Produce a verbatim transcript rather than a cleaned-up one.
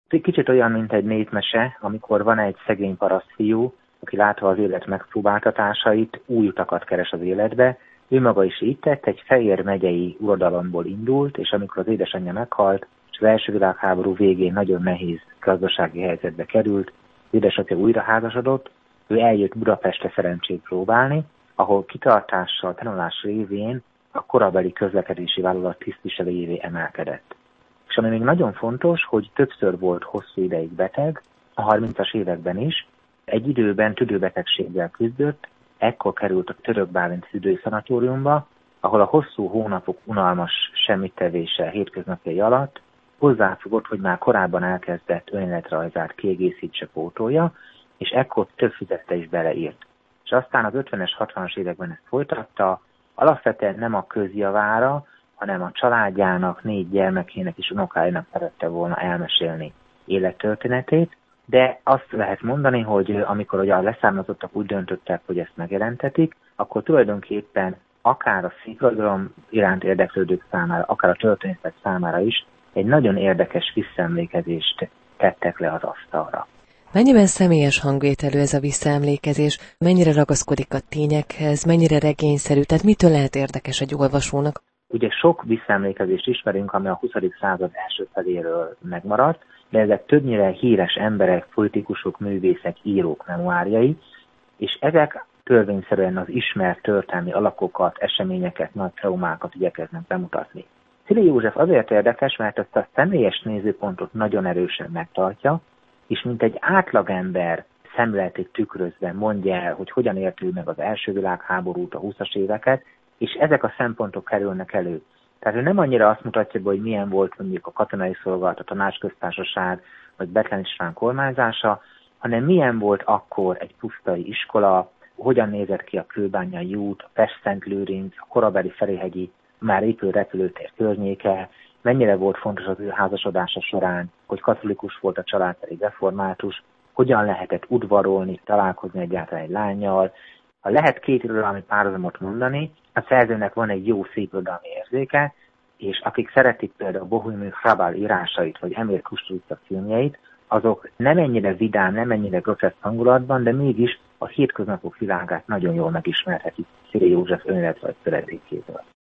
Kicsit olyan, mint egy népmese, amikor van egy szegény parasztfiú, aki látva az élet megpróbáltatásait, új utakat keres az életbe. Ő maga is így tett, egy Fejér megyei uradalomból indult, és amikor az édesanyja meghalt, és az első világháború végén nagyon nehéz gazdasági helyzetbe került, az édesapja újra házasodott, ő eljött Budapestre szerencsét próbálni, ahol kitartással, tanulás révén a korabeli közlekedési vállalat tisztviselőjévé emelkedett. És ami még nagyon fontos, hogy többször volt hosszú ideig beteg, a harmincas években is, egy időben tüdőbetegséggel küzdött, ekkor került a Török Bálint fürdőszanatóriumba, ahol a hosszú hónapok unalmas semmittevése hétköznapjai alatt hozzáfogott, hogy már korábban elkezdett önéletrajzát kiegészítse, pótolja, és ekkor több füzette is beleírt. És aztán az ötvenes, hatvanas években ezt folytatta, alapvetően nem a közjavára, hanem a családjának, négy gyermekének és unokáinak szerette volna elmesélni élettörténetét, de azt lehet mondani, hogy amikor ugye a leszármazottak úgy döntöttek, hogy ezt megjelentetik, akkor tulajdonképpen akár a szépirodalom iránt érdeklődők számára, akár a történészek számára is egy nagyon érdekes visszaemlékezést tettek le az asztalra. Mennyiben személyes hangvételű ez a visszaemlékezés? Mennyire ragaszkodik a tényekhez? Mennyire regényszerű? Tehát mitől lehet érdekes egy olvasónak? Ugye sok visszaemlékezést ismerünk, ami a huszadik század első feléről megmaradt, de ezek többnyire híres emberek, politikusok, művészek, írók memoárjai, és ezek törvényszerűen az ismert történelmi alakokat, eseményeket, nagy traumákat igyekeznek bemutatni. Cili József azért érdekes, mert ezt a személyes nézőpontot nagyon erősen megtartja, és mint egy átlagember szemléletét tükrözve mondja el, hogy hogyan élt ő meg az első világháborút, a húszas éveket, és ezek a szempontok kerülnek elő. Tehát ő nem annyira azt mutatja be, hogy milyen volt mondjuk a katonai szolgálat, a tanácsköztársaság, vagy Bethlen István kormányzása, hanem milyen volt akkor egy pusztai iskola, hogyan nézett ki a Kőbányai út, a Pest-Szent-Lőrinc, a korabeli Ferihegyi, már épülő repülőtér környéke, mennyire volt fontos az ő házasodása során, hogy katolikus volt a család, pedig református, hogyan lehetett udvarolni, találkozni egyáltalán egy lánnyal. Ha lehet két irodalmi párhuzamot mondani, a szerzőnek van egy jó szép irodalmi érzéke, és akik szeretik például Bohumil Hrabal írásait, vagy Emil Kusturica filmjeit, azok nem ennyire vidám, nem ennyire groteszk hangulatban, de mégis a hétköznapok világát nagyon jól megismerhetik Cili József önéletrajz szövetékétől.